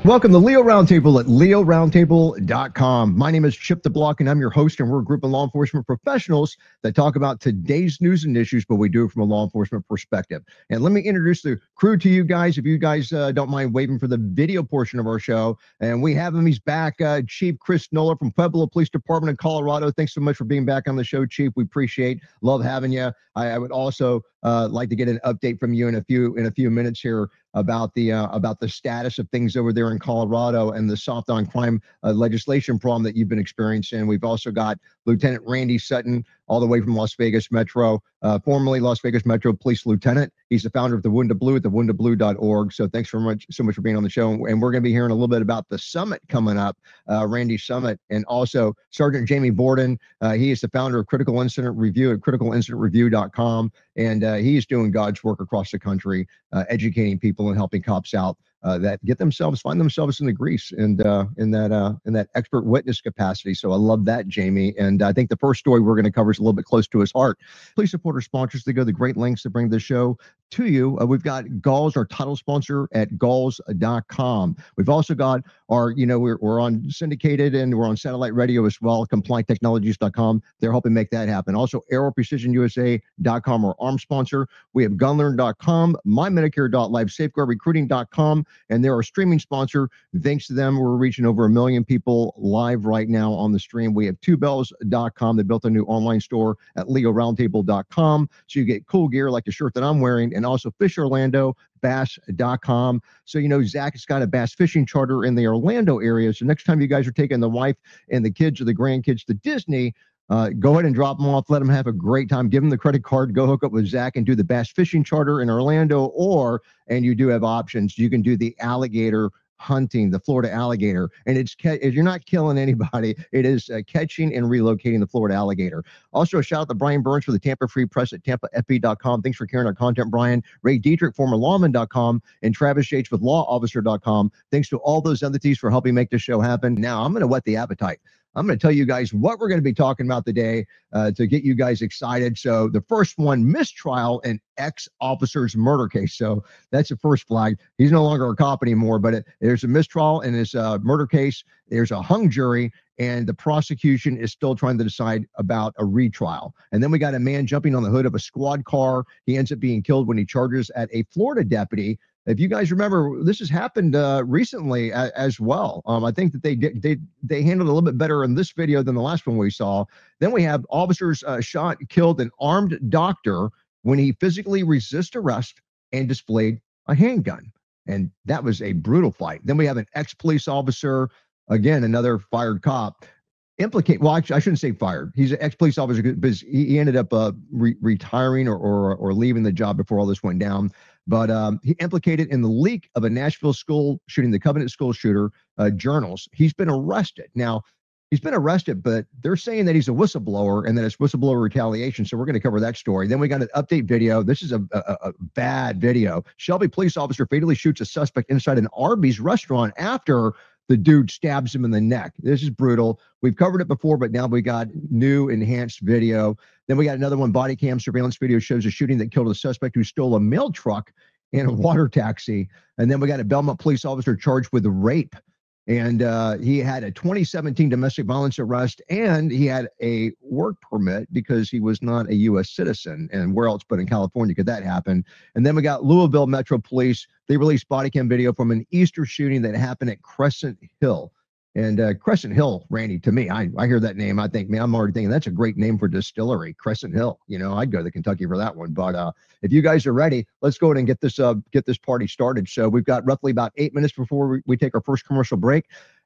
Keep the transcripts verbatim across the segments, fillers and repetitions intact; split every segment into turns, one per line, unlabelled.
Welcome to Leo Roundtable at leo roundtable dot com. My name is Chip the Block, and I'm your host, and we're a group of law enforcement professionals that talk about today's news and issues, but we do it from a law enforcement perspective. And let me introduce the crew to you guys, if you guys uh, don't mind waiting for the video portion of our show. And we have him. He's back, uh, Chief Chris Noller from Pueblo Police Department in Colorado. Thanks so much for being back on the show, Chief. We appreciate, love having you. I, I would also uh, like to get an update from you in a few in a few minutes here about the uh, about the status of things over there in Colorado and the soft on crime uh, legislation problem that you've been experiencing. We've also got Lieutenant Randy Sutton, all the way from Las Vegas Metro, uh, formerly Las Vegas Metro Police Lieutenant. He's the founder of the Wounded Blue at the wounded blue dot org. So thanks so much, so much for being on the show. And we're going to be hearing a little bit about the summit coming up, uh, Randy Summit, and also Sergeant Jamie Borden. Uh, he is the founder of Critical Incident Review at critical incident review dot com, and uh, he is doing God's work across the country, uh, educating people and helping cops out uh, that get themselves, find themselves in the grease and uh, in that uh, in that expert witness capacity. So I love that, Jamie. And I think the first story we're going to cover is a little bit close to his heart. Please support our sponsors. They go to great lengths to bring the show to you. Uh, we've got Galls, our title sponsor, at galls dot com. We've also got our, you know, we're, we're on syndicated and we're on satellite radio as well, compliant technologies dot com. They're helping make that happen. Also, aero precision u s a dot com, our arm sponsor. We have gun learn dot com, my medicare dot life, safeguard recruiting dot com, and they're our streaming sponsor. Thanks to them, we're reaching over a million people live right now on the stream. We have two bells dot com. They built a new online store at leo roundtable dot com. So you get cool gear like the shirt that I'm wearing, and also Fish Orlando, bass dot com. So, you know, Zach has got a bass fishing charter in the Orlando area. So next time you guys are taking the wife and the kids or the grandkids to Disney, uh, go ahead and drop them off. Let them have a great time. Give them the credit card. Go hook up with Zach and do the bass fishing charter in Orlando. Or, and you do have options, you can do the alligator hunting, the Florida alligator, and it's you're not killing anybody. It is uh, catching and relocating the Florida alligator. Also, a shout out to Brian Burns for the Tampa Free Press at tampa f b dot com. Thanks for carrying our content, Brian. Ray Dietrich, former lawman dot com, and Travis Yates with law officer dot com. Thanks to all those entities for helping make this show happen. Now, I'm going to whet the appetite. I'm going to tell you guys what we're going to be talking about today uh, to get you guys excited. So the first one, mistrial in ex-officer's murder case. So that's the first flag. He's no longer a cop anymore, but it, there's a mistrial in his uh, murder case. There's a hung jury, and the prosecution is still trying to decide about a retrial. And then we got a man jumping on the hood of a squad car. He ends up being killed when he charges at a Florida deputy. If you guys remember, this has happened uh, recently a, as well. Um, I think that they did they they handled it a little bit better in this video than the last one we saw. Then we have officers uh, shot, killed an armed doctor when he physically resisted arrest and displayed a handgun. And that was a brutal fight. Then we have an ex-police officer, again, another fired cop, implicate, well, actually, I shouldn't say fired. He's an ex-police officer because he, he ended up uh, re- retiring or, or or leaving the job before all this went down. But um, he implicated in the leak of a Nashville school shooting, the Covenant school shooter, uh, journals. He's been arrested. Now, he's been arrested, but they're saying that he's a whistleblower and that it's whistleblower retaliation. So we're going to cover that story. Then we got an update video. This is a, a, a bad video. Shelby police officer fatally shoots a suspect inside an Arby's restaurant after the dude stabs him in the neck. This is brutal. We've covered it before, but now we got new enhanced video. Then we got another one. Body cam surveillance video shows a shooting that killed a suspect who stole a mail truck and a water taxi. And then we got a Belmont police officer charged with rape. And uh, he had a twenty seventeen domestic violence arrest, and he had a work permit because he was not a U S citizen. And where else but in California could that happen? And then we got Louisville Metro Police. They released body cam video from an Easter shooting that happened at Crescent Hill. And uh, Crescent Hill, Randy, to me, I, I hear that name. I think, man, I'm already thinking that's a great name for distillery, Crescent Hill. You know, I'd go to Kentucky for that one. But uh, if you guys are ready, let's go ahead and get this uh, get this party started. So we've got roughly about eight minutes before we, we take our first commercial break.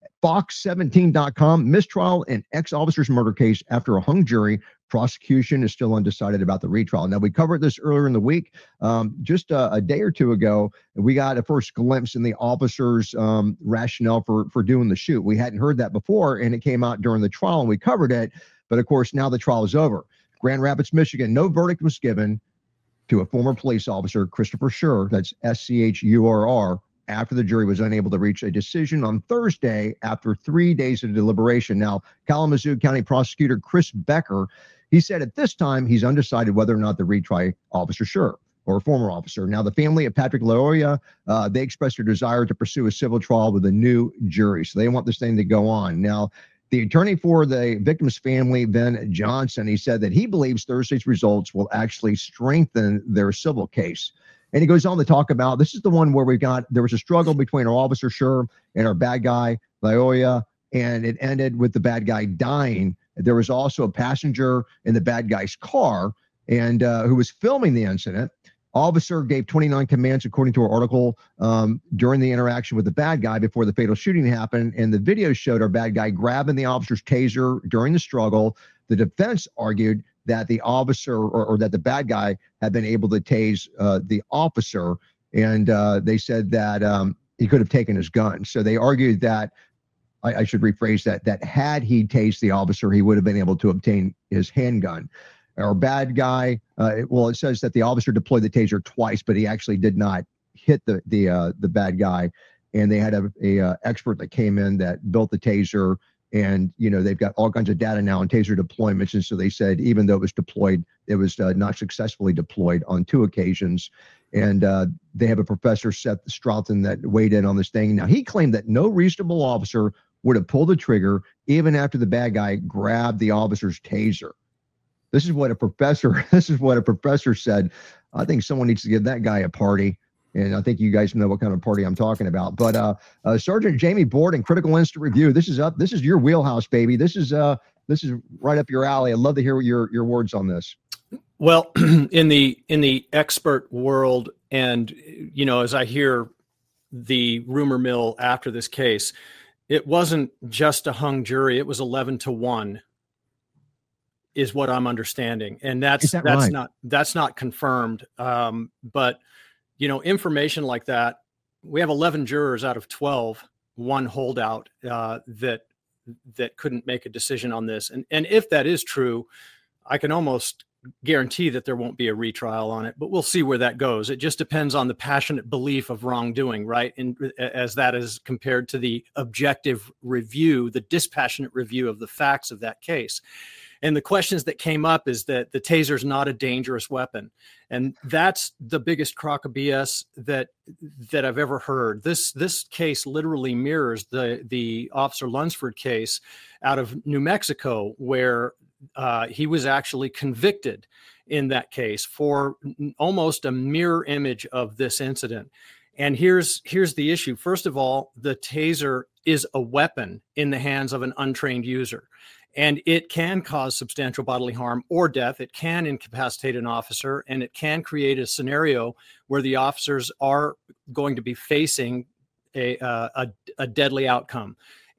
fox seventeen dot com, mistrial in ex-officer's murder case after a hung jury. Prosecution is still undecided about the retrial. Now, we covered this earlier in the week. Um, just a, a day or two ago, we got a first glimpse in the officer's um, rationale for, for doing the shoot. We hadn't heard that before, and it came out during the trial, and we covered it. But, of course, now the trial is over. Grand Rapids, Michigan, no verdict was given to a former police officer, Christopher Schurr, that's S C H U R R, after the jury was unable to reach a decision on Thursday after three days of deliberation. Now, Kalamazoo County Prosecutor Chris Becker, he said at this time he's undecided whether or not to retry Officer Schurr. or a former officer. Now, the family of Patrick Lyoya, uh, they expressed their desire to pursue a civil trial with a new jury. So they want this thing to go on. Now, the attorney for the victim's family, Ben Johnson, he said that he believes Thursday's results will actually strengthen their civil case. And he goes on to talk about, this is the one where we got, there was a struggle between our officer Sherm and our bad guy, Lyoya, and it ended with the bad guy dying. There was also a passenger in the bad guy's car and uh, who was filming the incident. Officer gave twenty-nine commands, according to our article, um, during the interaction with the bad guy before the fatal shooting happened. And the video showed our bad guy grabbing the officer's taser during the struggle. The defense argued that the officer or, or that the bad guy had been able to tase uh, the officer. And uh, they said that um, he could have taken his gun. So they argued that, I, I should rephrase that, that had he tased the officer, he would have been able to obtain his handgun. Our bad guy, uh, it, well, it says that the officer deployed the taser twice, but he actually did not hit the the uh, the bad guy. And they had a, a uh, expert that came in that built the taser. And, you know, they've got all kinds of data now on taser deployments. And so they said, even though it was deployed, it was uh, not successfully deployed on two occasions. And uh, they have a professor, Seth Stroughton, that weighed in on this thing. Now, he claimed that no reasonable officer would have pulled the trigger even after the bad guy grabbed the officer's taser. This is what a professor, this is what a professor said. I think someone needs to give that guy a party. And I think you guys know what kind of party I'm talking about. But uh, uh, Sergeant Jamie Borden, Critical Incident Review. This is up. This is your wheelhouse, baby. This is uh, this is right up your alley. I'd love to hear your your words on this.
Well, in the in the expert world, and you know, as I hear the rumor mill after this case, it wasn't just a hung jury. It was eleven to one. Is what I'm understanding, and that's
that
that's
right?
not that's not confirmed. Um, but you know, information like that, we have eleven jurors out of twelve, one holdout uh, that that couldn't make a decision on this. And and if that is true, I can almost guarantee that there won't be a retrial on it. But we'll see where that goes. It just depends on the passionate belief of wrongdoing, right? And as that is compared to the objective review, the dispassionate review of the facts of that case. And the questions that came up is that the taser is not a dangerous weapon. And that's the biggest crock of B S that that I've ever heard. This this case literally mirrors the, the Officer Lunsford case out of New Mexico, where uh, he was actually convicted in that case for almost a mirror image of this incident. And here's here's the issue. First of all, the taser is a weapon in the hands of an untrained user. And it can cause substantial bodily harm or death. It can incapacitate an officer, and it can create a scenario where the officers are going to be facing a, uh, a, a deadly outcome.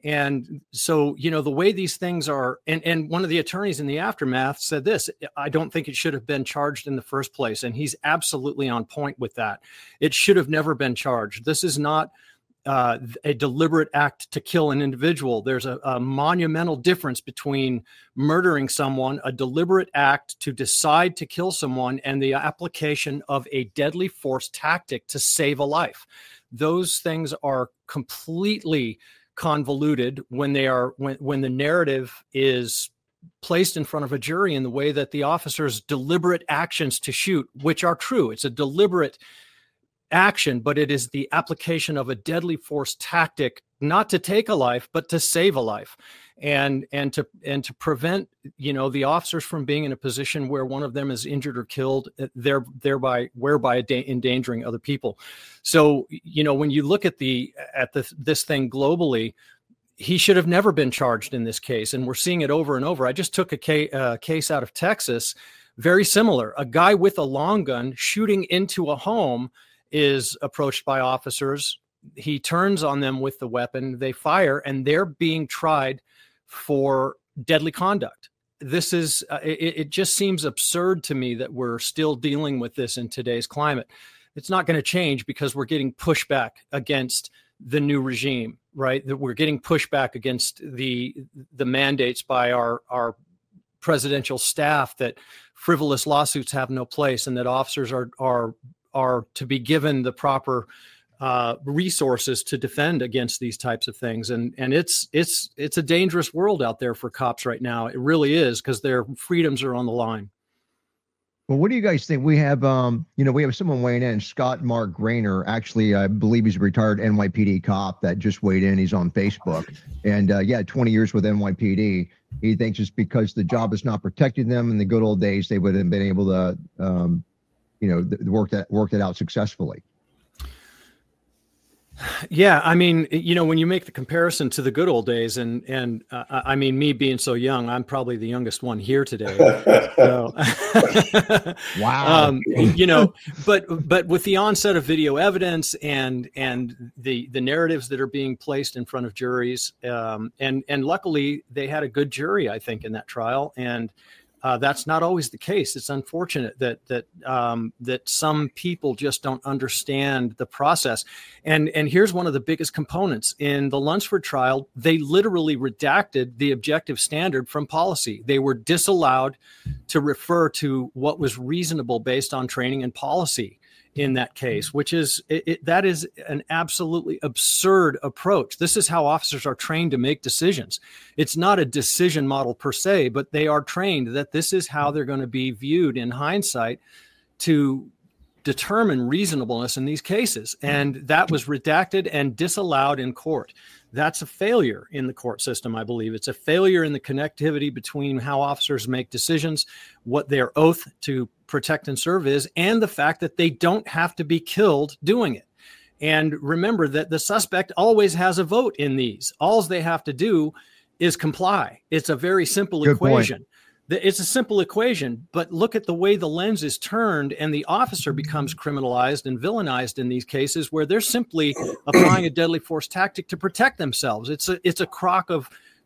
And so, you know, the way these things are, and, and one of the attorneys in the aftermath said this, I don't think it should have been charged in the first place. And he's absolutely on point with that. It should have never been charged. This is not Uh, a deliberate act to kill an individual. There's a, a monumental difference between murdering someone, a deliberate act to decide to kill someone, and the application of a deadly force tactic to save a life. Those things are completely convoluted when they are when when the narrative is placed in front of a jury in the way that the officer's deliberate actions to shoot, which are true. It's a deliberate action, but it is the application of a deadly force tactic, not to take a life, but to save a life, and and to and to prevent, you know, the officers from being in a position where one of them is injured or killed, there thereby whereby endangering other people. So, you know, when you look at the at the this thing globally, he should have never been charged in this case, and we're seeing it over and over. I just took a ca- uh, case out of Texas, very similar. A guy with a long gun shooting into a home is approached by officers. He turns on them with the weapon, they fire, and they're being tried for deadly conduct. This is, uh, it, it just seems absurd to me that we're still dealing with this in today's climate. It's not going to change because we're getting pushback against the new regime, right? That we're getting pushback against the the mandates by our, our presidential staff that frivolous lawsuits have no place, and that officers are, are, are to be given the proper uh, resources to defend against these types of things. And, and it's, it's, it's a dangerous world out there for cops right now. It really is, because their freedoms are on the line.
Well, what do you guys think? We have, um, you know, we have someone weighing in. Scott Mark Grainer, actually, I believe he's a retired N Y P D cop that just weighed in. He's on Facebook, and uh, yeah, twenty years with N Y P D. He thinks it's because the job is not protecting them. In the good old days, they would have been able to, um, you know, th- work that work that out successfully.
Yeah, I mean, you know, when you make the comparison to the good old days, and and uh, I mean, me being so young, I'm probably the youngest one here today. So,
wow.
Um, you know, but but with the onset of video evidence and and the the narratives that are being placed in front of juries, um, and and luckily they had a good jury, I think, in that trial, and. Uh, that's not always the case. It's unfortunate that that um, that some people just don't understand the process. And and here's one of the biggest components in the Lunsford trial. They literally redacted the objective standard from policy. They were disallowed to refer to what was reasonable based on training and policy in that case, which is it, it, that is an absolutely absurd approach. This is how officers are trained to make decisions. It's not a decision model per se, but they are trained that this is how they're going to be viewed in hindsight to determine reasonableness in these cases. And that was redacted and disallowed in court. That's a failure in the court system, I believe. It's a failure in the connectivity between how officers make decisions, what their oath to protect and serve is, and the fact that they don't have to be killed doing it. And remember that the suspect always has a vote in these. All they have to do is comply. It's a very simple
Good
equation.
Point.
It's a simple equation, but look at the way the lens is turned and the officer becomes criminalized and villainized in these cases where they're simply applying a deadly force tactic to protect themselves. It's a it's a crock of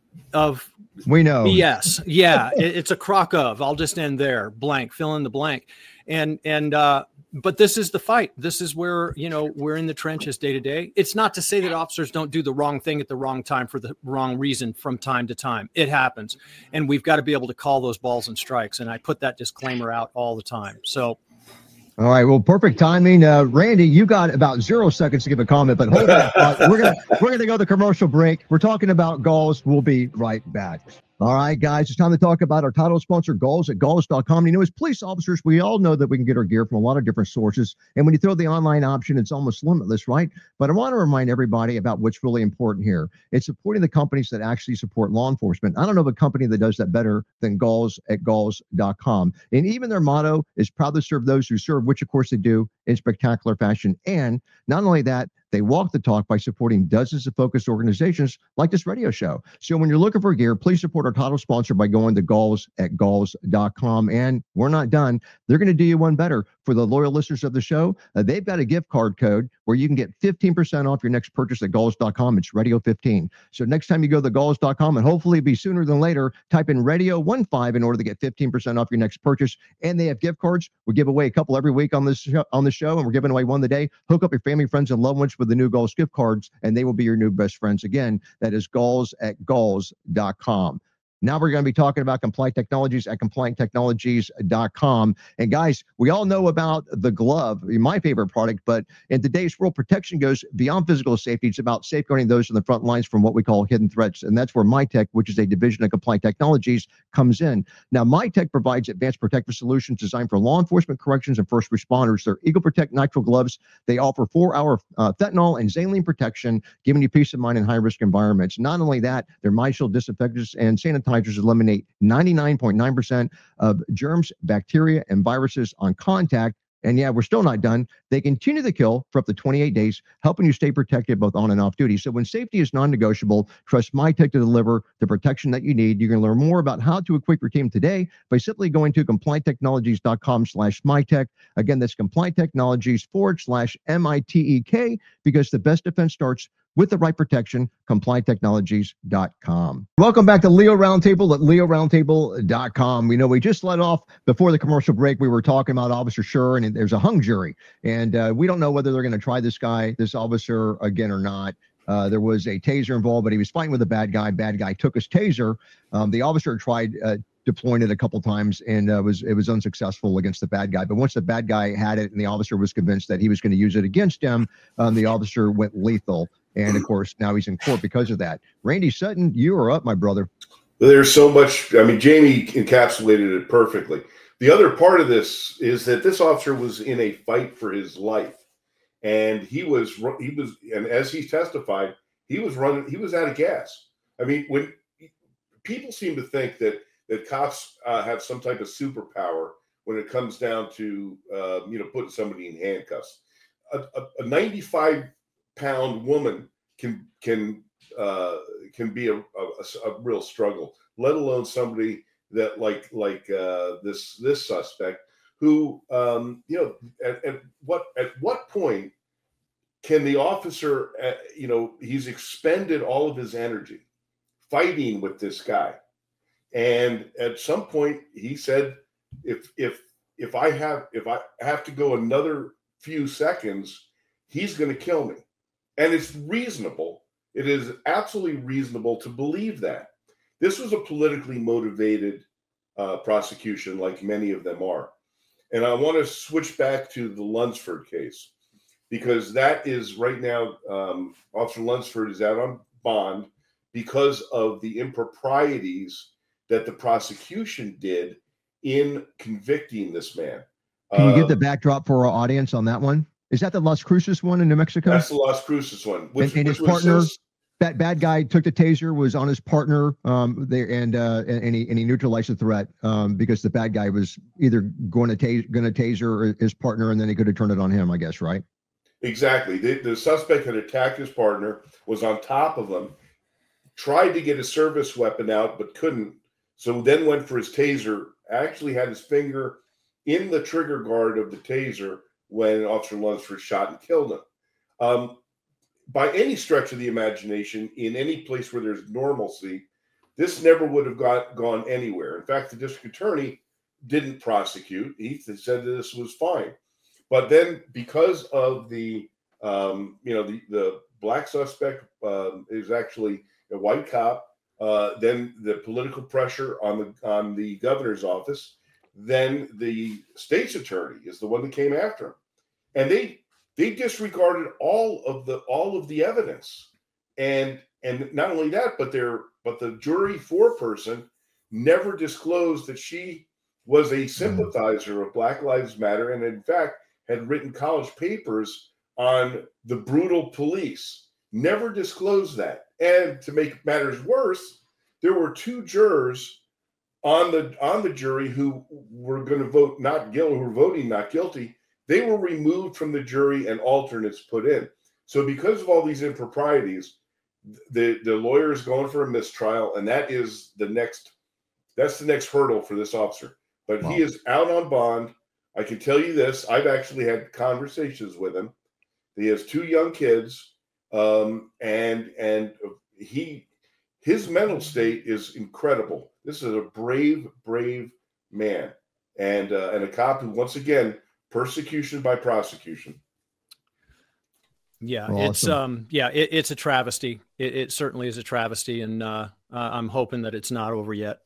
of
we know
B S. Yeah, it, it's a crock of. I'll just end there. Blank. Fill in the blank. And and uh, but this is the fight. This is where, you know, we're in the trenches day to day. It's not to say that officers don't do the wrong thing at the wrong time for the wrong reason from time to time. It happens. And we've got to be able to call those balls and strikes. And I put that disclaimer out all the time. So.
All right. Well, perfect timing. Uh, Randy, you got about zero seconds to give a comment, but hold on. Uh, we're going to we're gonna go to commercial break. We're talking about Galls. We'll be right back. All right, guys, it's time to talk about our title sponsor, Galls at Galls dot com. You know, as police officers, we all know that we can get our gear from a lot of different sources. And when you throw the online option, it's almost limitless, right? But I want to remind everybody about what's really important here. It's supporting the companies that actually support law enforcement. I don't know of a company that does that better than Galls at Galls dot com. And even their motto is proud to serve those who serve, which of course they do in spectacular fashion. And not only that, they walk the talk by supporting dozens of focused organizations like this radio show. So when you're looking for gear, please support our title sponsor by going to Galls at Galls dot com. And we're not done. They're going to do you one better. For the loyal listeners of the show, uh, they've got a gift card code where you can get fifteen percent off your next purchase at Galls dot com. It's Radio fifteen. So next time you go to Galls dot com, and hopefully it'll be sooner than later, type in Radio fifteen in order to get fifteen percent off your next purchase. And they have gift cards. We give away a couple every week on this show, on the show, and we're giving away one today. Hook up your family, friends, and loved ones with the new Galls gift cards, and they will be your new best friends. Again, that is Galls at Galls dot com. Now we're going to be talking about Compliant Technologies at Compliant Technologies dot com. And guys, we all know about the glove, my favorite product, but in today's world, protection goes beyond physical safety. It's about safeguarding those on the front lines from what we call hidden threats. And that's where MyTech, which is a division of Compliant Technologies, comes in. Now, MyTech provides advanced protective solutions designed for law enforcement, corrections, and first responders. They're Eagle Protect nitrile gloves. They offer four-hour uh, fentanyl and saline protection, giving you peace of mind in high-risk environments. Not only that, their MyShield disinfectants and sanitizers eliminate ninety-nine point nine percent of germs, bacteria, and viruses on contact. And yeah, we're still not done. They continue to kill for up to twenty-eight days, helping you stay protected both on and off duty. So when safety is non-negotiable, trust MyTech to deliver the protection that you need. You can learn more about how to equip your team today by simply going to Compliant Technologies dot com slash MyTech. Again, that's Compliant Technologies forward slash M I T E K, because the best defense starts with the right protection. Compliant Technologies dot com. Welcome back to Leo Roundtable at Leo Roundtable dot com. We know we just let off before the commercial break. We were talking about Officer Scher, and there's a hung jury. And uh, we don't know whether they're going to try this guy, this officer, again or not. Uh, there was a taser involved, but he was fighting with a bad guy. Bad guy took his taser. Um, the officer tried uh, deploying it a couple times, and uh, was it was unsuccessful against the bad guy. But once the bad guy had it and the officer was convinced that he was going to use it against him, um, the officer went lethal. And of course, now he's in court because of that. Randy Sutton, you are up, my brother.
There's so much. I mean, Jamie encapsulated it perfectly. The other part of this is that this officer was in a fight for his life, and he was he was and as he testified, he was running he was out of gas. I mean, when people seem to think that that cops uh, have some type of superpower when it comes down to uh, you know putting somebody in handcuffs, a, a, a ninety-five pound woman can can uh, can be a, a, a real struggle, let alone somebody that like like uh, this this suspect who um, you know at, at what at what point can the officer uh, you know he's expended all of his energy fighting with this guy, and at some point he said if if if I have if I have to go another few seconds, he's going to kill me. And it's reasonable. It is absolutely reasonable to believe that. This was a politically motivated uh, prosecution, like many of them are. And I want to switch back to the Lunsford case, because that is right now, um, Officer Lunsford is out on bond because of the improprieties that the prosecution did in convicting this man.
Can you give the
Um,
backdrop for our audience on that one? Is that the Las Cruces one in New Mexico?
That's the Las Cruces one. Which,
and, and his
which was
partner,
since,
that bad guy took the taser, was on his partner um, there, and uh, and he and he neutralized the threat um, because the bad guy was either going to tase, going to taser his partner, and then he could have turned it on him, I guess, right?
Exactly. The, the suspect had attacked his partner, was on top of him, tried to get his service weapon out, but couldn't. So then went for his taser, actually had his finger in the trigger guard of the taser when Officer Lunsford shot and killed him. Um, by any stretch of the imagination, in any place where there's normalcy, this never would have got gone anywhere. In fact, the district attorney didn't prosecute. He said that this was fine. But then, because of the, um, you know, the, the black suspect um, is actually a white cop, uh, then the political pressure on the on the governor's office, then the state's attorney is the one that came after him, and they they disregarded all of the all of the evidence, and and not only that, but their but the jury foreperson never disclosed that she was a sympathizer of Black Lives Matter, and in fact had written college papers on the brutal police. Never disclosed that. And to make matters worse, there were two jurors on the on the jury who were going to vote not guilty, who were voting not guilty. They were removed from the jury and alternates put in. So because of all these improprieties, the the lawyer is going for a mistrial, and that is the next that's the next hurdle for this officer. But wow. He is out on bond. I can tell you this: I've actually had conversations with him. He has two young kids, um, and and he his mental state is incredible. This is a brave, brave man, and uh, and a cop who, once again, persecution by prosecution.
Yeah,
awesome.
it's um, yeah, it, it's a travesty. It, it certainly is a travesty, and uh, uh, I'm hoping that it's not over yet.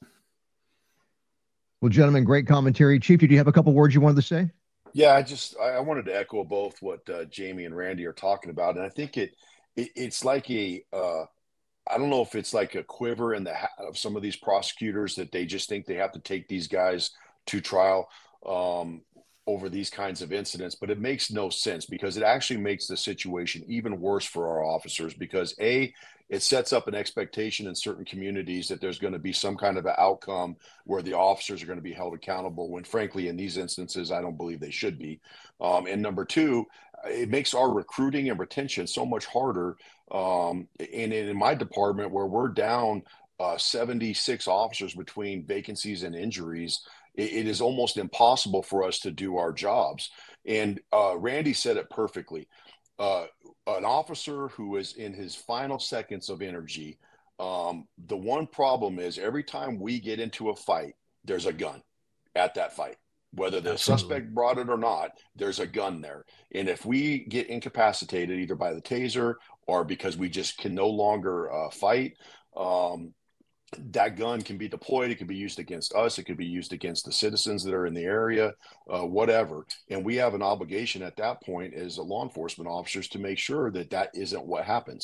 Well, gentlemen, great commentary. Chief, did you have a couple words you wanted to say?
Yeah, I just I wanted to echo both what uh, Jamie and Randy are talking about, and I think it, it it's like a uh, I don't know if it's like a quiver in the hat of some of these prosecutors that they just think they have to take these guys to trial um, over these kinds of incidents, but it makes no sense because it actually makes the situation even worse for our officers because A, it sets up an expectation in certain communities that there's going to be some kind of an outcome where the officers are going to be held accountable when frankly, in these instances, I don't believe they should be. Um, and number two, it makes our recruiting and retention so much harder. Um, and in my department where we're down uh, seventy-six officers between vacancies and injuries, it, it is almost impossible for us to do our jobs. And uh, Randy said it perfectly. Uh, an officer who is in his final seconds of energy, um, the one problem is every time we get into a fight, there's a gun at that fight. Whether the Absolutely. Suspect brought it or not, there's a gun there. And if we get incapacitated either by the taser or because we just can no longer uh, fight, um, that gun can be deployed. It can be used against us. It could be used against the citizens that are in the area, uh, whatever. And we have an obligation at that point as a law enforcement officers to make sure that that isn't what happens.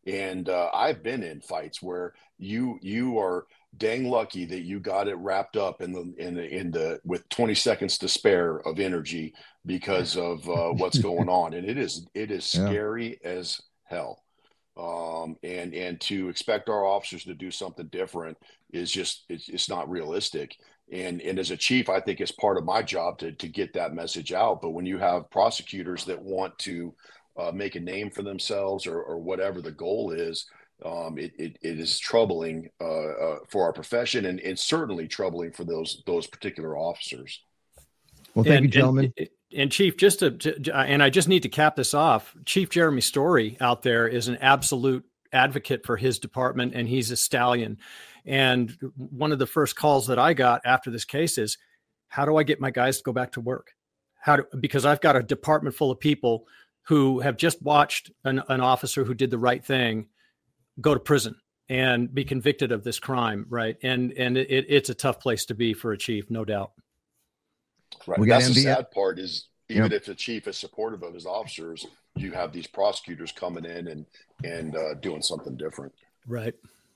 And uh, I've been in fights where you you are dang lucky that you got it wrapped up in the in the in the with twenty seconds to spare of energy because of uh, what's going on, and it is it is
Yeah.
scary as hell. Um, and and to expect our officers to do something different is just it's, it's not realistic. And and as a chief, I think it's part of my job to to get that message out. But when you have prosecutors that want to uh, make a name for themselves or or whatever the goal is, um, it, it it is troubling uh, uh, for our profession, and it's certainly troubling for those those particular officers.
Well, thank
and,
you, gentlemen.
And, and Chief, just to, to, and I just need to cap this off. Chief Jeremy Story out there is an absolute advocate for his department, and he's a stallion. And one of the first calls that I got after this case is, how do I get my guys to go back to work? How do, because I've got a department full of people who have just watched an, an officer who did the right thing go to prison and be convicted of this crime. Right. And, and it, it's a tough place to be for a chief, no doubt.
Right.
We got
That's
M B S.
the sad part is even
Yep.
if the chief is supportive of his officers, you have these prosecutors coming in and, and uh, doing something different.
Right.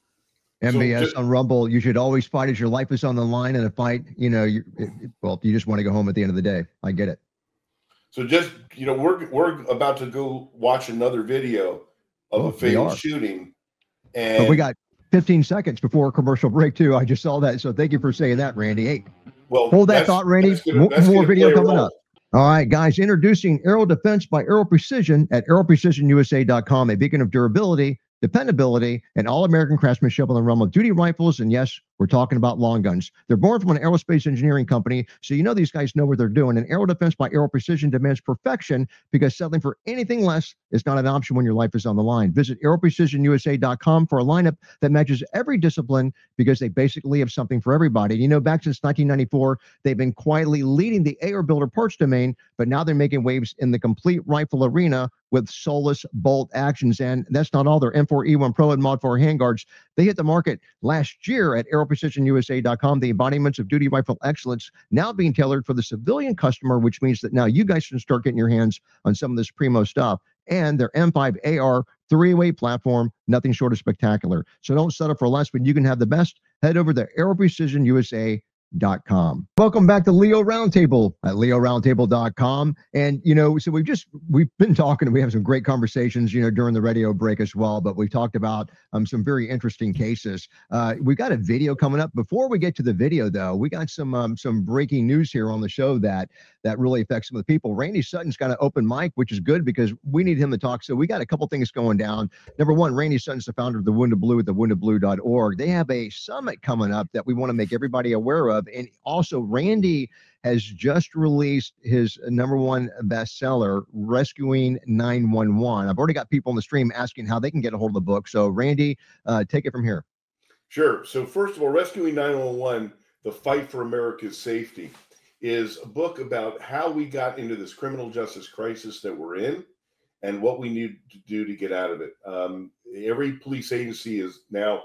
M B S
So,
on Rumble. You should always fight as your life is on the line in a fight. You know, you, it, it- well, you just want to go home at the end of the day. I get it.
So just, you know, we're we're about to go watch another video of
Oh,
a
we
fatal
are.
shooting, and
But we got fifteen seconds before a commercial break too. I just saw that. So thank you for saying that, Randy. Hey,
well,
hold that
that's-
thought, Randy.
that's gonna-
More,
that's
more
gonna
video
play a
coming
role.
up. All right, guys, introducing Aero Defense by Aero Precision at aero precision u s a dot com, a beacon of durability, dependability, and all-American craftsmanship on the realm of duty rifles. And yes, we're talking about long guns. They're born from an aerospace engineering company, so you know these guys know what they're doing. And Aero Defense by Aero Precision demands perfection because settling for anything less is not an option when your life is on the line. Visit aero precision u s a dot com for a lineup that matches every discipline because they basically have something for everybody. You know, back since nineteen ninety-four, they've been quietly leading the A R builder parts domain, but now they're making waves in the complete rifle arena with Solus bolt actions. And that's not all. Their M four E one Pro and Mod four handguards, they hit the market last year at aero precision u s a dot com, the embodiments of duty rifle excellence now being tailored for the civilian customer, which means that now you guys can start getting your hands on some of this primo stuff. And their M five A R three-way platform, nothing short of spectacular. So don't settle for less, but you can have the best. Head over to aero precision u s a dot com. Welcome back to Leo Roundtable at leo roundtable dot com. And, you know, so we've just, we've been talking and we have some great conversations, you know, during the radio break as well, but we've talked about um, some very interesting cases. Uh, we've got a video coming up. Before we get to the video though, we got some, um, some breaking news here on the show that, that really affects some of the people. Randy Sutton's got an open mic, which is good because we need him to talk. So we got a couple things going down. Number one, Randy Sutton's the founder of the Wounded Blue at the wounded blue dot org. They have a summit coming up that we want to make everybody aware of. And also, Randy has just released his number one bestseller, Rescuing nine one one. I've already got people on the stream asking how they can get a hold of the book. So, Randy, uh, take it from here.
Sure. So first of all, Rescuing nine one one, The Fight for America's Safety, is a book about how we got into this criminal justice crisis that we're in and what we need to do to get out of it. Um, every police agency is now,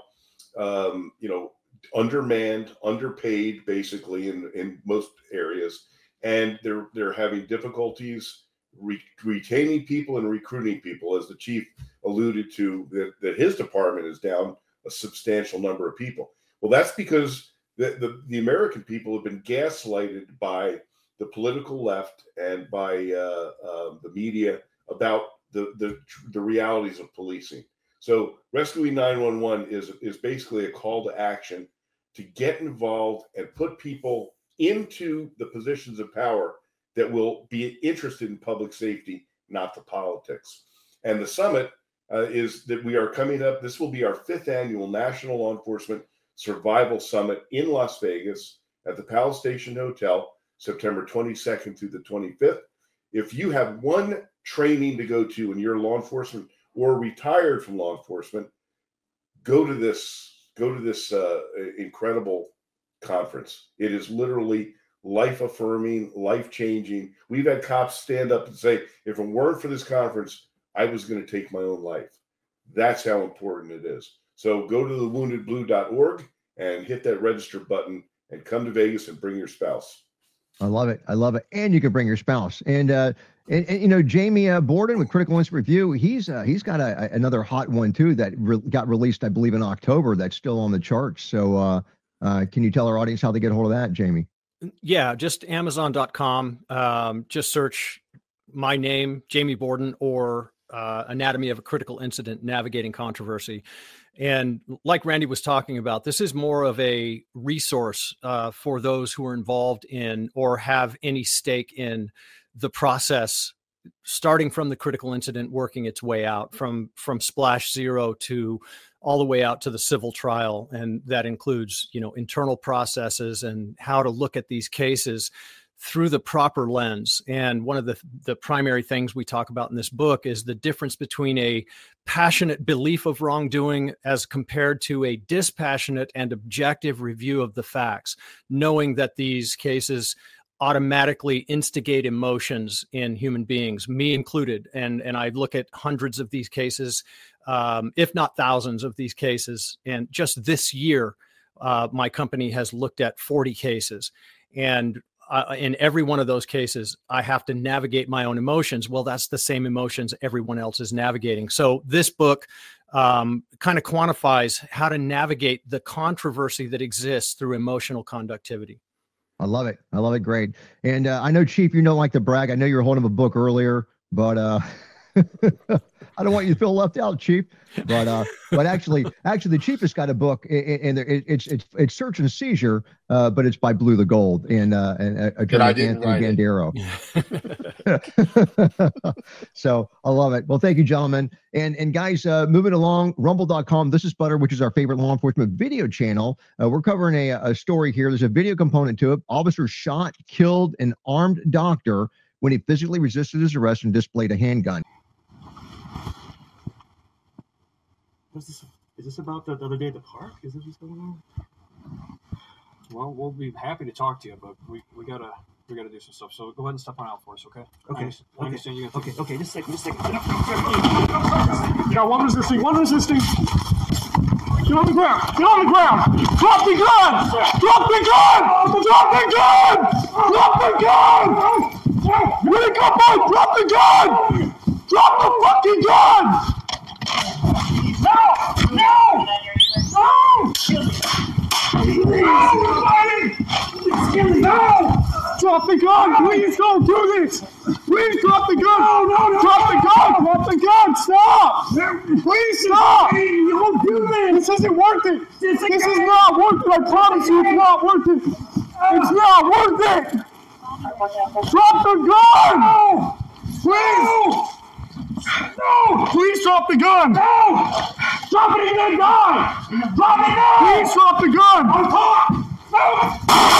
um, you know, undermanned, underpaid, basically in, in most areas, and they're they're having difficulties re- retaining people and recruiting people, as the chief alluded to, that, that his department is down a substantial number of people. Well, that's because the, the, the American people have been gaslighted by the political left and by uh, uh, the media about the, the the realities of policing. So Rescuing nine one one is is basically a call to action to get involved and put people into the positions of power that will be interested in public safety, not the politics. And the summit uh, is that we are coming up. This will be our fifth annual National Law Enforcement Survival Summit in Las Vegas at the Palace Station Hotel, September twenty-second through the twenty-fifth. If you have one training to go to in your law enforcement or retired from law enforcement, go to this go to this uh, incredible conference. It is literally life-affirming, life-changing. We've had cops stand up and say, if it weren't for this conference, I was going to take my own life. That's how important it is. So go to the wounded blue dot org and hit that register button and come to Vegas and bring your spouse.
I love it. I love it. And you can bring your spouse. And, uh, and, and you know, Jamie uh, Borden with Critical Incident Review, he's uh, he's got a, a, another hot one, too, that re- got released, I believe, in October that's still on the charts. So uh, uh, can you tell our audience how they get a hold of that, Jamie?
Yeah, just amazon dot com. Um, just search my name, Jamie Borden, or uh, Anatomy of a Critical Incident, Navigating Controversy. And like Randy was talking about, this is more of a resource uh, for those who are involved in or have any stake in the process, starting from the critical incident, working its way out from, from splash zero to all the way out to the civil trial. And that includes, you know, internal processes and how to look at these cases through the proper lens. And one of the, the primary things we talk about in this book is the difference between a passionate belief of wrongdoing as compared to a dispassionate and objective review of the facts, knowing that these cases automatically instigate emotions in human beings, me included. And, and I look at hundreds of these cases, um, if not thousands of these cases. And just this year, uh, my company has looked at forty cases. And Uh, in every one of those cases, I have to navigate my own emotions. Well, that's the same emotions everyone else is navigating. So this book um, kind of quantifies how to navigate the controversy that exists through emotional conductivity.
I love it. I love it. Great. And uh, I know, Chief, you don't like to brag. I know you were holding up a book earlier, but uh, I don't want you to feel left out, Chief. But uh, but actually, actually, the Chief has got a book, and it, it's it's it's Search and Seizure, uh, but it's by Blue the Gold and uh, and uh, attorney Anthony Gandero. So I love it. Well, thank you, gentlemen, and and guys, uh, moving along, Rumble dot com. This is Butter, which is our favorite law enforcement video channel. Uh, we're covering a a story here. There's a video component to it. Officer shot, killed an armed doctor when he physically resisted his arrest and displayed a handgun.
Is this, is this about the, the other day at the park? Is this what's going on? Well, we'll be happy to talk to you, but we, we gotta we gotta do some stuff. So go ahead and step on out for us, okay?
Okay.
I understand, I understand you're gonna
Okay. Okay. Just a second. Just a second.
You got one resisting. One resisting. Get on the ground. Get on the ground. Drop the gun. Drop the gun. Drop the gun. Drop the gun. Where'd it go, boy? Drop the gun. Drop the fucking gun. No! No! No! No! Drop the gun! Please don't do this! Please drop the gun! No, no, no! Drop the gun! Drop the gun! Stop! Please stop! You don't do this! This isn't worth it! This is not worth it! I promise you, it's not worth it! It's not worth it! Drop the gun! Please! No! Please drop the gun! No! Drop it and then die! Drop it now! Please drop the gun! Don't talk! No!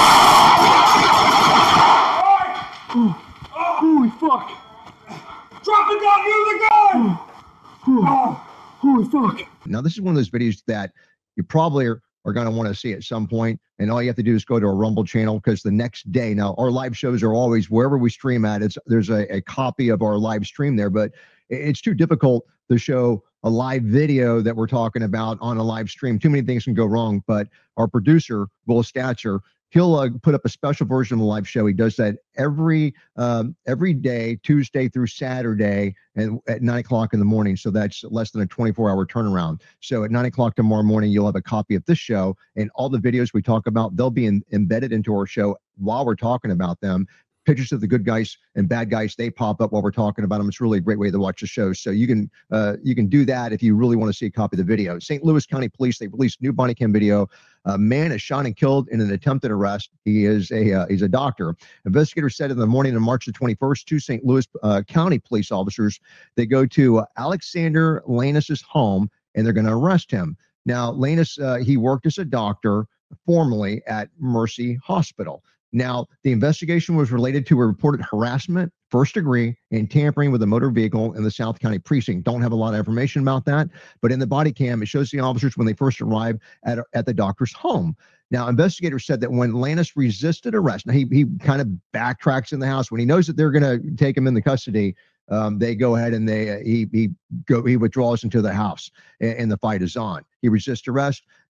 Oh, holy fuck! Drop the gun! Use the gun! Oh, holy fuck!
Now, this is one of those videos that you probably are, are going to want to see at some point, and all you have to do is go to our Rumble channel, because the next day, now our live shows are always wherever we stream at. It's there's a, a copy of our live stream there, but it's too difficult to show a live video that we're talking about on a live stream. Too many things can go wrong, but our producer, Will Statcher, he'll uh, put up a special version of the live show. He does that every um, every day, Tuesday through Saturday, and at nine o'clock in the morning. So that's less than a twenty-four hour turnaround. So at nine o'clock tomorrow morning, you'll have a copy of this show, and all the videos we talk about, they'll be in, embedded into our show while we're talking about them. Pictures of the good guys and bad guys, they pop up while we're talking about them. It's really a great way to watch the show. So you can uh, you can do that if you really want to see a copy of the video. Saint Louis County Police, they released new body cam video. A man is shot and killed in an attempted arrest. He is a uh, he's a doctor. Investigators said in the morning of March the twenty-first, two Saint Louis uh, County police officers, they go to uh, Alexander Lannis's home, and they're going to arrest him. Now, Lannis, uh, he worked as a doctor formerly at Mercy Hospital. Now, the investigation was related to a reported harassment, first degree, and tampering with a motor vehicle in the South County precinct. Don't have a lot of information about that, but in the body cam, it shows the officers when they first arrived at, at the doctor's home. Now, investigators said that when Lannis resisted arrest, now he, he kind of backtracks in the house. When he knows that they're going to take him in the custody, um, they go ahead and they uh, he he go he withdraws into the house, and, and the fight is on. He resists arrest.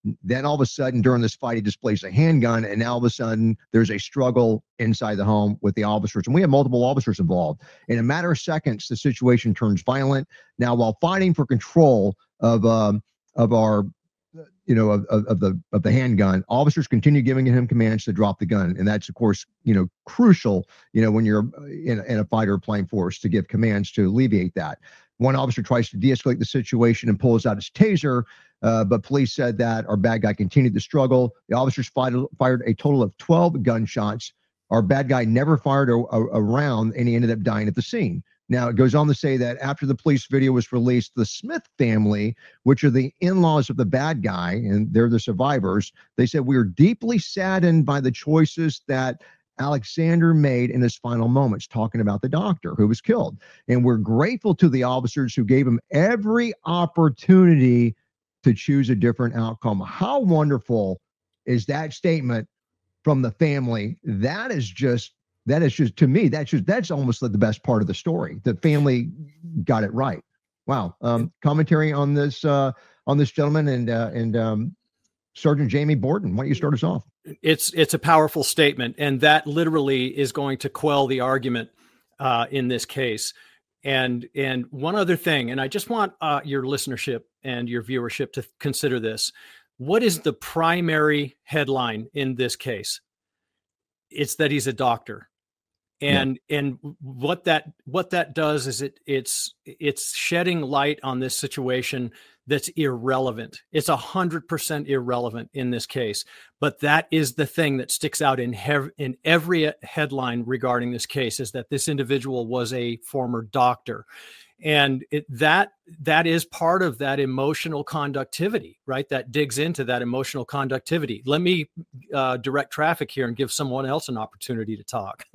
Then all of a sudden, during this fight, he displays a handgun, and now all of a sudden, there's a struggle inside the home with the officers. And we have multiple officers involved. In a matter of seconds, the situation turns violent. Now, while fighting for control of um, of our, you know, of, of, of the of the handgun, officers continue giving him commands to drop the gun, and that's, of course, you know, crucial. You know, when you're in, in a fight or plane force, to give commands to alleviate that. One officer tries to de-escalate the situation and pulls out his taser, uh, but police said that our bad guy continued the struggle. The officers fired, fired a total of twelve gunshots. Our bad guy never fired a, a, a round, and he ended up dying at the scene. Now, it goes on to say that after the police video was released, the Smith family, which are the in-laws of the bad guy, and they're the survivors, they said, "We are deeply saddened by the choices that Alexander made in his final moments," talking about the doctor who was killed. "And we're grateful to the officers who gave him every opportunity to choose a different outcome." How wonderful is that statement from the family? That is just, that is just, to me, that's just, that's almost like the best part of the story. The family got it right. Wow. Um, commentary on this, uh, on this gentleman, and, uh, and, um, Sergeant Jamie Borden, why don't you start us off?
It's it's a powerful statement, and that literally is going to quell the argument uh, in this case. And and one other thing, and I just want uh, your listenership and your viewership to consider this. What is the primary headline in this case? It's that he's a doctor. And yeah. and what that what that does is it it's it's shedding light on this situation that's irrelevant. It's a hundred percent irrelevant in this case, but that is the thing that sticks out in hev- in every headline regarding this case, is that this individual was a former doctor, and it, that that is part of that emotional conductivity, right? That digs into that emotional conductivity. Let me uh, direct traffic here and give someone else an opportunity to talk.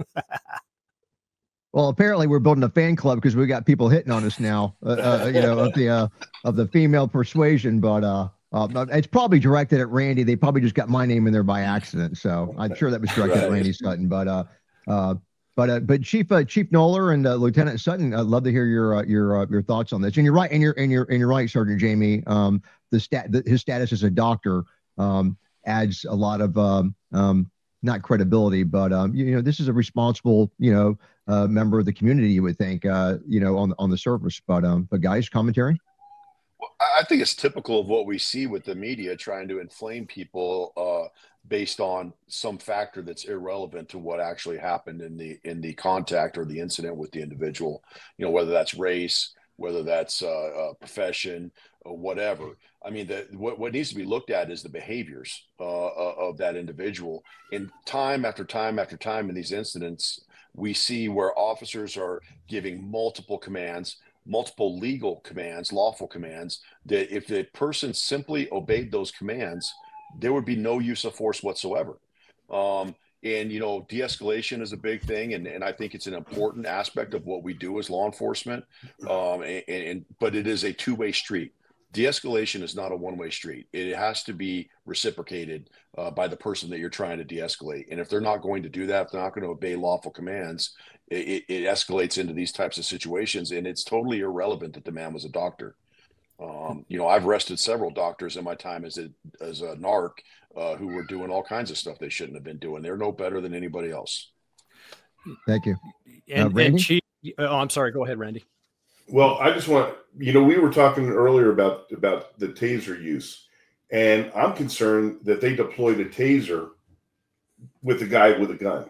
Well, apparently we're building a fan club because we got people hitting on us now, uh, uh, you know, of the uh, of the female persuasion. But uh, uh, it's probably directed at Randy. They probably just got my name in there by accident, so I'm sure that was directed right. at Randy Sutton. But uh, uh, but uh, but Chief uh, Chief Noller and uh, Lieutenant Sutton, I'd love to hear your uh, your uh, your thoughts on this. And you're right, and you're and you're and you're right, Sergeant Jamie. Um, the stat the, his status as a doctor um, adds a lot of um, um, not credibility, but um, you, you know, this is a responsible, you know. Uh, member of the community, you would think, uh, you know, on on the surface. But um, but guys, commentary.
Well, I think it's typical of what we see with the media trying to inflame people uh, based on some factor that's irrelevant to what actually happened in the in the contact or the incident with the individual. You know, whether that's race, whether that's uh, uh, profession, or whatever. I mean, the, what what needs to be looked at is the behaviors uh, of that individual. And time after time after time in these incidents, we see where officers are giving multiple commands, multiple legal commands, lawful commands, that if the person simply obeyed those commands, there would be no use of force whatsoever. Um, and, you know, de-escalation is a big thing. And, and I think it's an important aspect of what we do as law enforcement. Um, and, and but it is a two-way street. De-escalation is not a one-way street. It has to be reciprocated uh, by the person that you're trying to de-escalate. And if they're not going to do that, if they're not going to obey lawful commands, it, it escalates into these types of situations. And it's totally irrelevant that the man was a doctor. Um, you know, I've arrested several doctors in my time as a as a narc uh, who were doing all kinds of stuff they shouldn't have been doing. They're no better than anybody else.
Thank you.
And, uh, and Chief, oh, I'm sorry. Go ahead, Randy.
Well, I just want, you know, we were talking earlier about, about the taser use, and I'm concerned that they deployed a taser with a guy with a gun.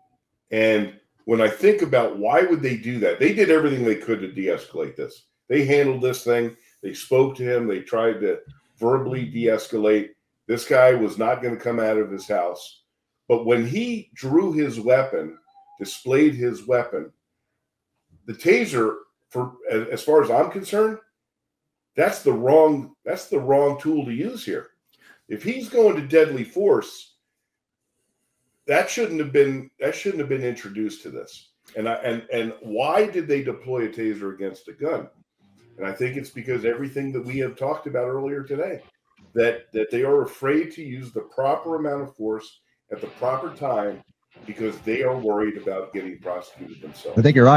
And when I think about why would they do that, they did everything they could to de-escalate this. They handled this thing. They spoke to him. They tried to verbally de-escalate. This guy was not going to come out of his house. But when he drew his weapon, displayed his weapon, the taser, for as far as I'm concerned, that's the wrong that's the wrong tool to use here. If he's going to deadly force, that shouldn't have been that shouldn't have been introduced to this. And I and and why did they deploy a taser against a gun? And I think it's because everything that we have talked about earlier today, that that they are afraid to use the proper amount of force at the proper time because they are worried about getting prosecuted themselves.
I think you're right.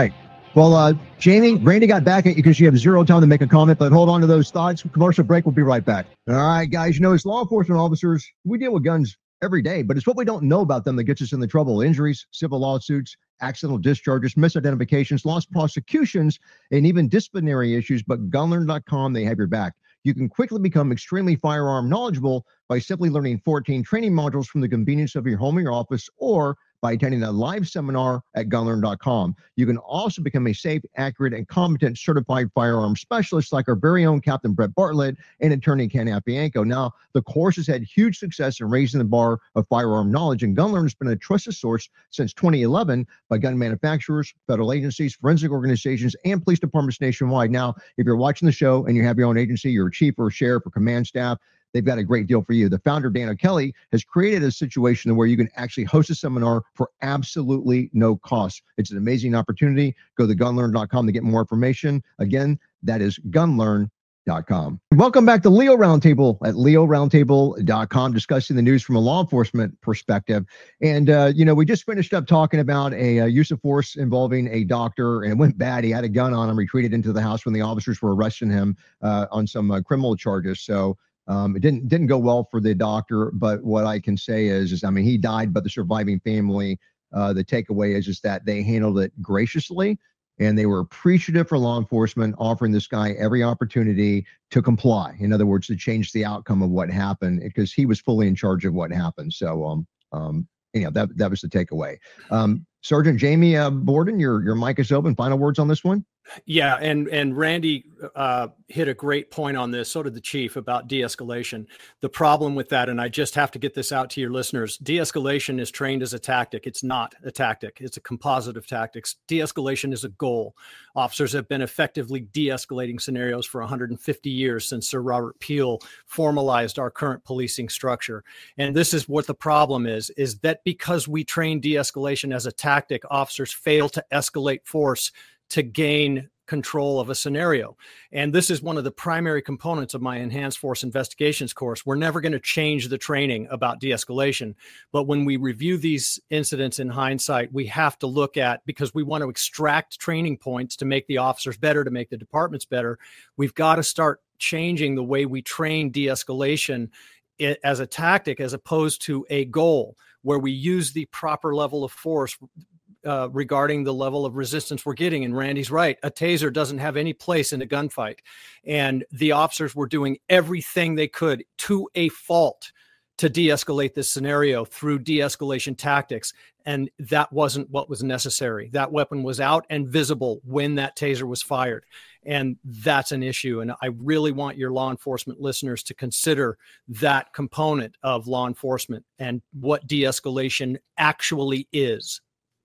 Well, uh, Jamie, Randy got back at you because you have zero time to make a comment, but hold on to those thoughts. Commercial break. We'll be right back. All right, guys. You know, as law enforcement officers, we deal with guns every day, but it's what we don't know about them that gets us in the trouble. Injuries, civil lawsuits, accidental discharges, misidentifications, lost prosecutions, and even disciplinary issues. But gun learn dot com, they have your back. You can quickly become extremely firearm knowledgeable by simply learning fourteen training modules from the convenience of your home or your office, or by attending a live seminar at gun learn dot com. You can also become a safe, accurate, and competent certified firearm specialist like our very own Captain Brett Bartlett and attorney Ken Appianco. Now, the course has had huge success in raising the bar of firearm knowledge, and GunLearn has been a trusted source since twenty eleven by gun manufacturers, federal agencies, forensic organizations, and police departments nationwide. Now, if you're watching the show and you have your own agency, you're a chief or a sheriff or command staff, they've got a great deal for you. The founder, Dan O'Kelly, has created a situation where you can actually host a seminar for absolutely no cost. It's an amazing opportunity. Go to gun learn dot com to get more information. Again, that is gun learn dot com. Welcome back to Leo Roundtable at leo roundtable dot com, discussing the news from a law enforcement perspective. And, uh, you know, we just finished up talking about a, a use of force involving a doctor, and it went bad. He had a gun on him, retreated into the house when the officers were arresting him uh, on some uh, criminal charges. So, Um, it didn't didn't go well for the doctor, but what I can say is, is I mean, he died, but the surviving family, uh, the takeaway is, is that they handled it graciously, and they were appreciative for law enforcement offering this guy every opportunity to comply. In other words, to change the outcome of what happened, because he was fully in charge of what happened. So, um, um, you know, that that was the takeaway. Um, Sergeant Jamie uh, Borden, your your mic is open. Final words on this one?
Yeah, and and Randy uh, hit a great point on this. So did the chief about de-escalation. The problem with that, and I just have to get this out to your listeners, de-escalation is trained as a tactic. It's not a tactic. It's a composite of tactics. De-escalation is a goal. Officers have been effectively de-escalating scenarios for one hundred fifty years since Sir Robert Peel formalized our current policing structure. And this is what the problem is, is that because we train de-escalation as a tactic, officers fail to escalate force to gain control of a scenario. And this is one of the primary components of my Enhanced Force Investigations course. We're never going to change the training about de-escalation, but when we review these incidents in hindsight, we have to look at, because we want to extract training points to make the officers better, to make the departments better, we've got to start changing the way we train de-escalation as a tactic, as opposed to a goal, where we use the proper level of force Uh, regarding the level of resistance we're getting. And Randy's right. A taser doesn't have any place in a gunfight. And the officers were doing everything they could to a fault to de-escalate this scenario through de-escalation tactics. And that wasn't what was necessary. That weapon was out and visible when that taser was fired. And that's an issue. And I really want your law enforcement listeners to consider that component of law enforcement and what de-escalation actually is.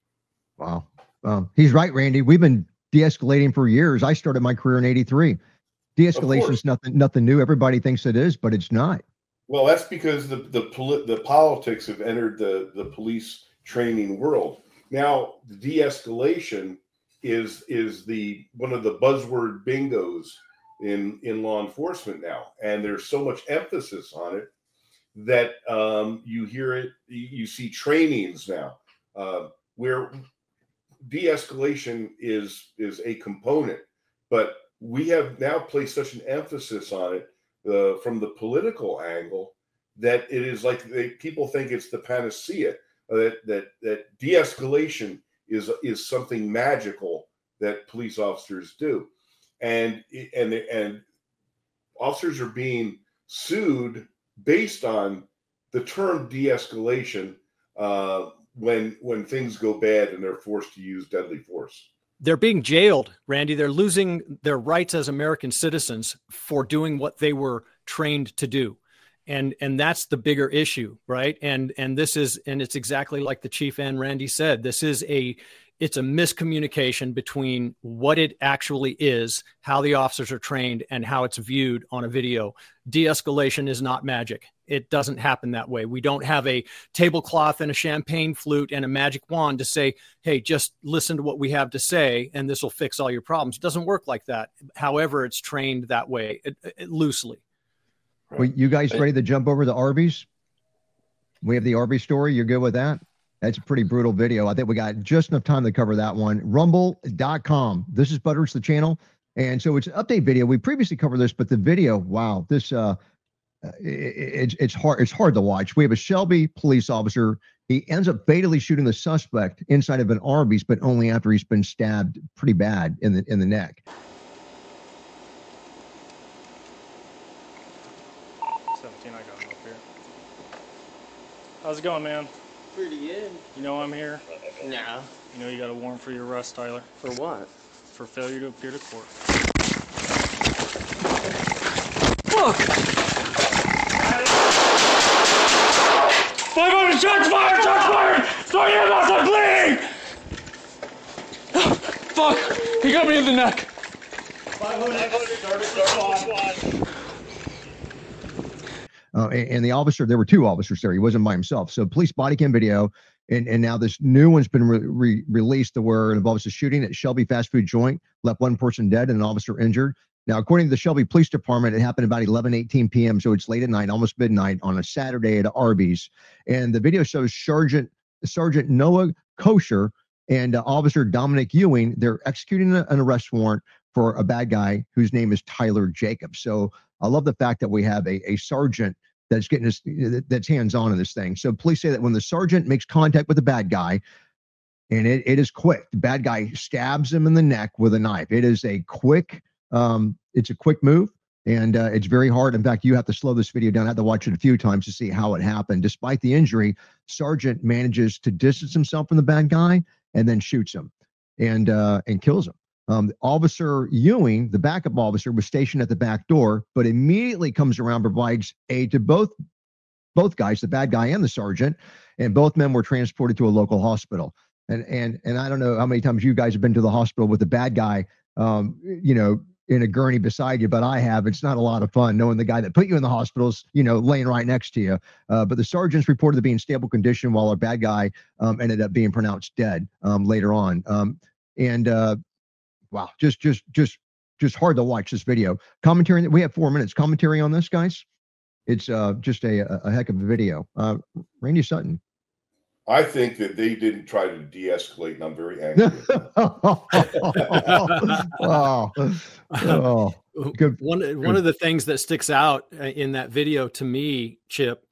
Wow. Um, he's right, Randy. We've been de-escalating for years. I started my career in eighty-three. De-escalation is nothing, nothing new. Everybody thinks it is, but it's not.
Well, that's because the the, polit- the politics have entered the, the police training world. Now, de-escalation is is the one of the buzzword bingos in, in law enforcement now. And there's so much emphasis on it that um, you hear it, you see trainings now uh, where de-escalation is is a component, but we have now placed such an emphasis on it uh, from the political angle that it is like they, people think it's the panacea, uh, that that that de-escalation is is something magical that police officers do, and and and officers are being sued based on the term de-escalation uh, when when things go bad and they're forced to use deadly force.
They're being jailed, Randy. They're losing their rights as American citizens for doing what they were trained to do. And and that's the bigger issue, right? And and this is, and it's exactly like the chief and Randy said, this is a, it's a miscommunication between what it actually is, how the officers are trained, and how it's viewed on a video. De-escalation is not magic. It doesn't happen that way. We don't have a tablecloth and a champagne flute and a magic wand to say, hey, just listen to what we have to say and this will fix all your problems. It doesn't work like that. However, it's trained that way, it, it, loosely.
Well, you guys ready to jump over to Arby's? We have the Arby's story. You're good with that? That's a pretty brutal video. I think we got just enough time to cover that one. rumble dot com. This is Butters, the channel. And so it's an update video. We previously covered this, but the video, wow, this uh, it, it, it's hard. It's hard to watch. We have a Shelby police officer. He ends up fatally shooting the suspect inside of an Arby's, but only after he's been stabbed pretty bad in the in the neck.
seventeen, I got him up here. How's it going, man?
Pretty good.
You know I'm here.
No.
You know you got a warrant for your arrest, Tyler.
For what?
For failure to appear to court.
Fuck!
five hundred shots fired! Shots fired! Sorry, I'm outside bleeding! Fuck! He got me in the neck!
five hundred
Uh, and, and the officer, there were two officers there. He wasn't by himself. So police body cam video. And, and now this new one's been re- re- released to where it involves a shooting at Shelby fast food joint, left one person dead and an officer injured. Now, according to the Shelby Police Department, it happened about eleven eighteen p.m., so it's late at night, almost midnight, on a Saturday at Arby's. And the video shows Sergeant Sergeant Noah Kosher and uh, Officer Dominic Ewing. They're executing a, an arrest warrant for a bad guy whose name is Tyler Jacobs. So I love the fact that we have a, a sergeant that's getting this, that's hands-on in this thing. So police say that when the sergeant makes contact with the bad guy, and it, it is quick, the bad guy stabs him in the neck with a knife. It is a quick, um, it's a quick move, and uh, it's very hard. In fact, you have to slow this video down. I had to watch it a few times to see how it happened. Despite the injury, sergeant manages to distance himself from the bad guy and then shoots him and uh, and kills him. Um, Officer Ewing, the backup officer, was stationed at the back door, but immediately comes around, provides aid to both both guys, the bad guy and the sergeant, and both men were transported to a local hospital. And and and I don't know how many times you guys have been to the hospital with the bad guy, um, you know, in a gurney beside you, but I have. It's not a lot of fun knowing the guy that put you in the hospital's, you know, laying right next to you. Uh, but the sergeants reported to be in stable condition, while our bad guy um, ended up being pronounced dead um, later on. Um, and uh, Wow, just just just just hard to watch this video. Commentary. We have four minutes. Commentary on this, guys. It's uh, just a a heck of a video. Uh, Randy Sutton.
I think that they didn't try to de-escalate, and I'm very angry.
Wow. Oh, good.
One
good.
one of the things that sticks out in that video to me, Chip,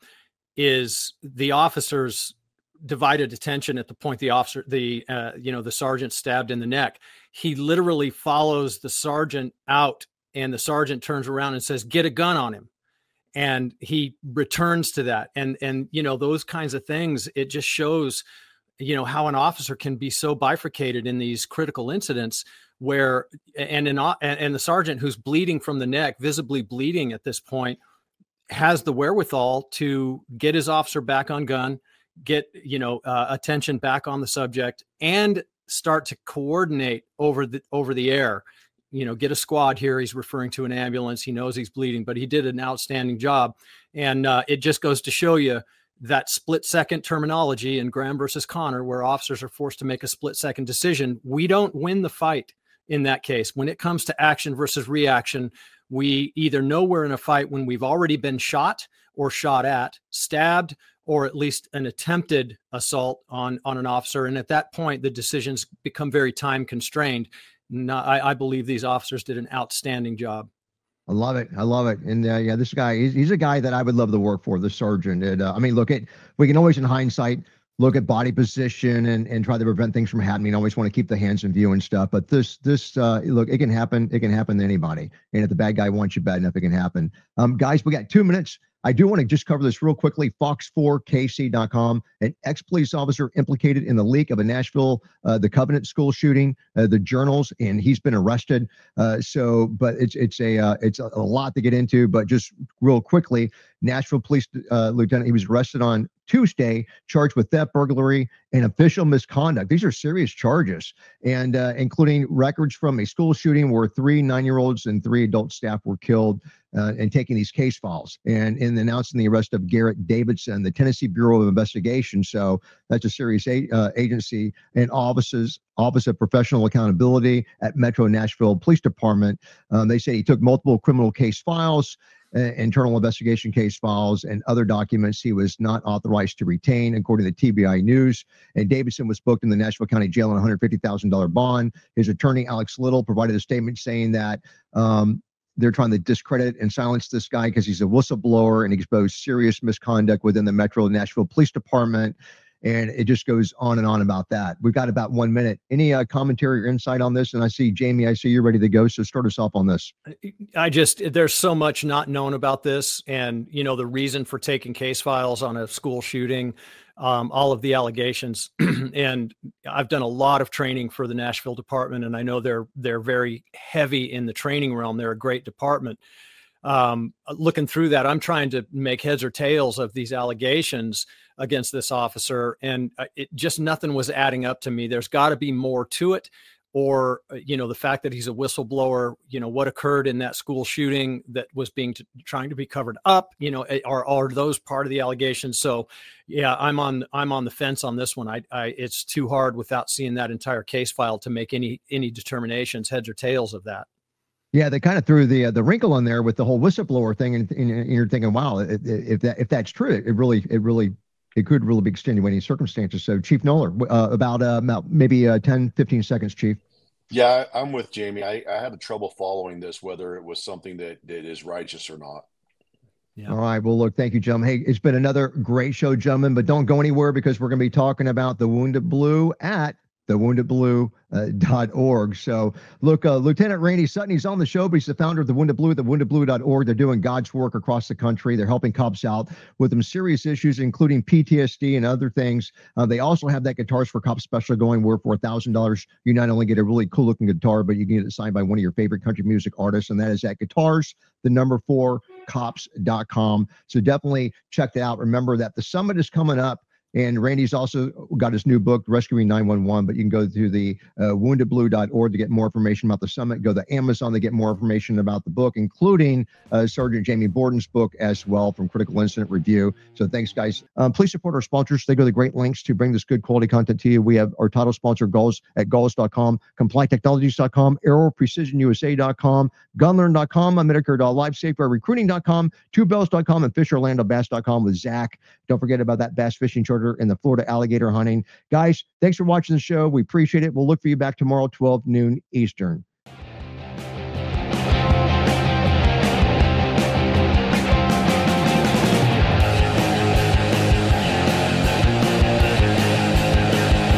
is the officers' divided attention at the point the officer, the uh, you know, the sergeant stabbed in the neck. He literally follows the sergeant out, and the sergeant turns around and says, "Get a gun on him." And he returns to that. And, and, you know, those kinds of things, it just shows, you know, how an officer can be so bifurcated in these critical incidents where, and, an, and the sergeant who's bleeding from the neck, visibly bleeding at this point, has the wherewithal to get his officer back on gun, get, you know, uh, attention back on the subject, and start to coordinate over the, over the air. You know, get a squad here. He's referring to an ambulance. He knows he's bleeding, but he did an outstanding job. And uh, it just goes to show you that split second terminology in Graham versus Connor, where officers are forced to make a split second decision. We don't win the fight in that case. When it comes to action versus reaction, we either know we're in a fight when we've already been shot or shot at, stabbed, or at least an attempted assault on, on an officer. And at that point, the decisions become very time constrained. No, I, I believe these officers did an outstanding job.
I love it. I love it. And uh, yeah, this guy, he's, he's a guy that I would love to work for, the sergeant. And uh, I mean, look at, we can always in hindsight, look at body position and, and try to prevent things from happening. Always want to keep the hands in view and stuff. But this, this, uh, look, it can happen. It can happen to anybody. And if the bad guy wants you bad enough, it can happen. Um, guys, we got two minutes. I do want to just cover this real quickly. fox four K C dot com, an ex-police officer implicated in the leak of a Nashville, uh, the Covenant school shooting, uh, the journals, and he's been arrested. Uh, so, but it's it's a uh, it's a, a lot to get into. But just real quickly, Nashville police uh, lieutenant, he was arrested on Tuesday, charged with theft, burglary, and official misconduct. These are serious charges, and uh, including records from a school shooting where three nine-year-olds and three adult staff were killed, uh, and taking these case files, and in announcing the arrest of Garrett Davidson, the Tennessee Bureau of Investigation. So that's a serious a, uh, agency, and offices, Office of Professional Accountability at Metro Nashville Police Department. Um, they say he took multiple criminal case files uh, internal investigation case files and other documents he was not authorized to retain, according to T B I News. And Davidson was booked in the Nashville County Jail on a one hundred fifty thousand dollars bond. His attorney, Alex Little, provided a statement saying that um, they're trying to discredit and silence this guy because he's a whistleblower and exposed serious misconduct within the Metro Nashville Police Department. And it just goes on and on about that. We've got about one minute. Any uh, commentary or insight on this? And I see, Jamie, I see you're ready to go. So start us off on this.
I just, there's so much not known about this. And, you know, the reason for taking case files on a school shooting, um, all of the allegations. And I've done a lot of training for the Nashville department, and I know they're, they're very heavy in the training realm. They're a great department. Um, looking through that, I'm trying to make heads or tails of these allegations against this officer, and it just, nothing was adding up to me. There's got to be more to it, or, you know, the fact that he's a whistleblower, you know, what occurred in that school shooting that was being t- trying to be covered up, you know, are, are those part of the allegations? So yeah, I'm on, I'm on the fence on this one. I, I, it's too hard without seeing that entire case file to make any, any determinations, heads or tails of that.
Yeah, they kind of threw the uh, the wrinkle in there with the whole whistleblower thing, and, and, and you're thinking, wow, if, if that if that's true, it really it really it could really be extenuating circumstances. So, Chief Noller, uh, about uh, maybe uh, ten, fifteen seconds, Chief.
Yeah, I'm with Jamie. I, I had trouble following this, whether it was something that, that is righteous or not.
Yeah. All right. Well, look, thank you, gentlemen. Hey, it's been another great show, gentlemen, but don't go anywhere because we're going to be talking about the Wounded Blue at the wounded blue dot org. So look, uh, Lieutenant Randy Sutton, he's on the show, but he's the founder of the Wounded Blue at the wounded blue dot org. They're doing God's work across the country. They're helping cops out with some serious issues, including P T S D and other things. Uh, they also have that Guitars for Cops special going where for one thousand dollars, you not only get a really cool looking guitar, but you can get it signed by one of your favorite country music artists. And that is at guitars, the number four, cops dot com. So definitely check that out. Remember that the summit is coming up. And Randy's also got his new book, Rescuing nine one one, but you can go to the uh, wounded blue dot org to get more information about the summit. Go to Amazon to get more information about the book, including uh, Sergeant Jamie Borden's book as well from Critical Incident Review. So thanks, guys. Um, please support our sponsors. They go to great lengths to bring this good quality content to you. We have our title sponsor, Gauls, at Gauls dot com, Compliant Technologies dot com, Aero Precision U S A dot com, Gunlearn dot com, Medicare dot life, Safeguard Recruiting dot com, two bells dot com, and Fish Orlando Bass dot com with Zach. Don't forget about that bass fishing charter and the Florida alligator hunting. Guys, thanks for watching the show. We appreciate it. We'll look for you back tomorrow, twelve noon Eastern.